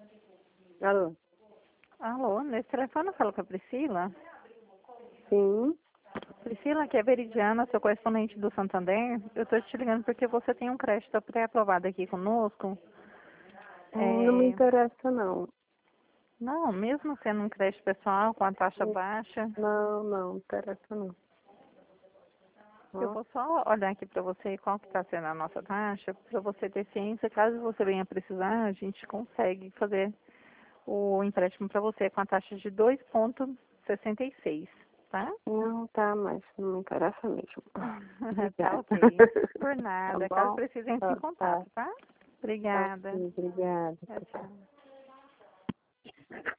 Alô? Alô, nesse telefone eu falo com a Priscila. Sim. Priscila, aqui é Veridiana, seu correspondente do Santander. Eu estou te ligando porque você tem um crédito pré-aprovado aqui conosco. Não me interessa, não. Não, mesmo sendo um crédito pessoal com a taxa baixa, Não interessa, não. eu vou só olhar aqui para você qual que está sendo a nossa taxa, para você ter ciência. Caso você venha precisar, a gente consegue fazer o empréstimo para você com a taxa de 2,66, tá? Não, tá, mas não me interessa mesmo. Tá Obrigada. ok. Por nada. Tá Caso bom? precisem, entre em Tá. contato, tá? Tá, Obrigada. sim, obrigada. Tchau, tchau.